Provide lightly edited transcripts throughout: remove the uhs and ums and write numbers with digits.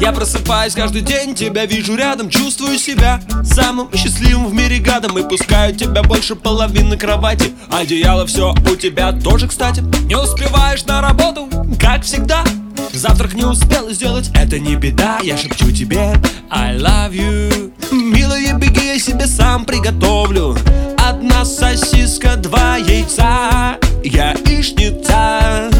Я просыпаюсь каждый день, тебя вижу рядом, чувствую себя самым счастливым в мире гадом. И пускаю тебя больше половины кровати. Одеяло все у тебя тоже, кстати. Не успеваешь на работу, как всегда. Завтрак не успел сделать, это не беда. Я шепчу тебе I love you. Милая, беги, я себе сам приготовлю. Одна сосиска, 2 яйца. Яичница.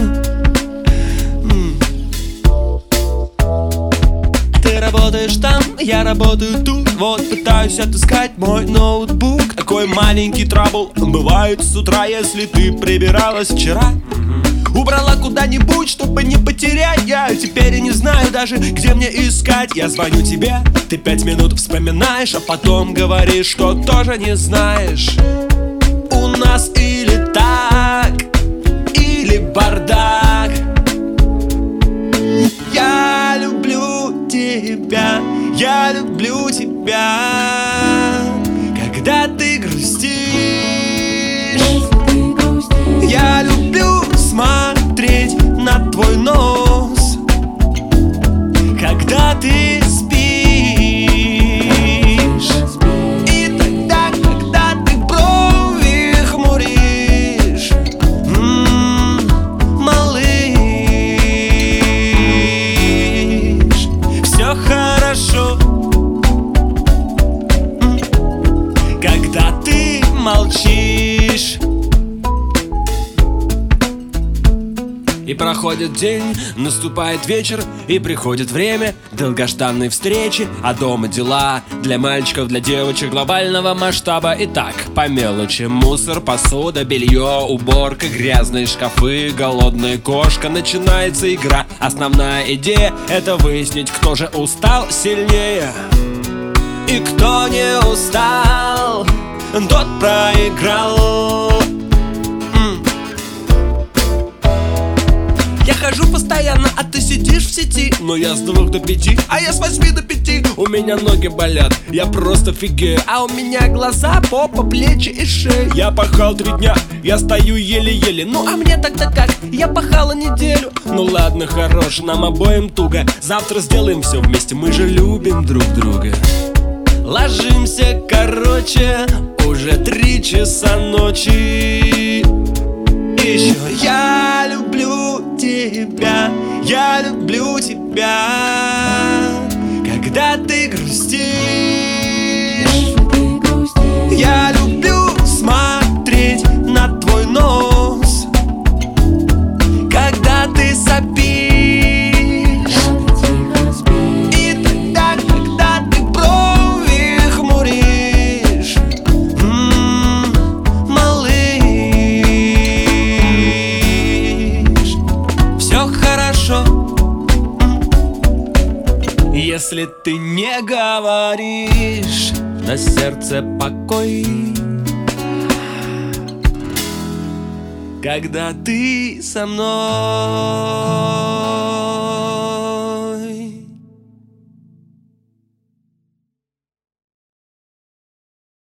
Ты работаешь там, я работаю тут. Вот пытаюсь отыскать мой ноутбук. Такой маленький трабл бывает с утра, если ты прибиралась вчера. Убрала куда-нибудь, чтобы не потерять. Я теперь и не знаю даже, где мне искать. Я звоню тебе, ты 5 минут вспоминаешь, а потом говоришь, что тоже не знаешь. У нас или так, или бардак. Я люблю тебя, я люблю тебя. Когда ты грустишь, я люблю смотреть на твой нос. Когда ты спишь, и тогда, когда ты брови хмуришь, малыш, все хорошо. Когда ты молчишь. И проходит день, наступает вечер, и приходит время долгожданной встречи. А дома дела для мальчиков, для девочек глобального масштаба. Итак, по мелочи: мусор, посуда, белье, уборка, грязные шкафы, голодная кошка. Начинается игра. Основная идея — это выяснить, кто же устал сильнее. И кто не устал, тот проиграл. Я хожу постоянно, а ты сидишь в сети. Но я с 2 до 5, а я с 8 до 5. У меня ноги болят, я просто фигею. А у меня глаза, попа, плечи и шея. Я пахал 3 дня, я стою еле-еле. Ну а мне тогда как? Я пахала неделю. Ну ладно, хорош, нам обоим туго. Завтра сделаем все вместе, мы же любим друг друга. Ложимся, короче, уже 3 часа ночи. Еще я люблю тебя, я люблю тебя. Когда ты грустишь, я люблю смотреть на твой нос. Когда ты сопишь, и тогда, когда ты брови хмуришь, если ты не говоришь, на сердце покой. Когда ты со мной.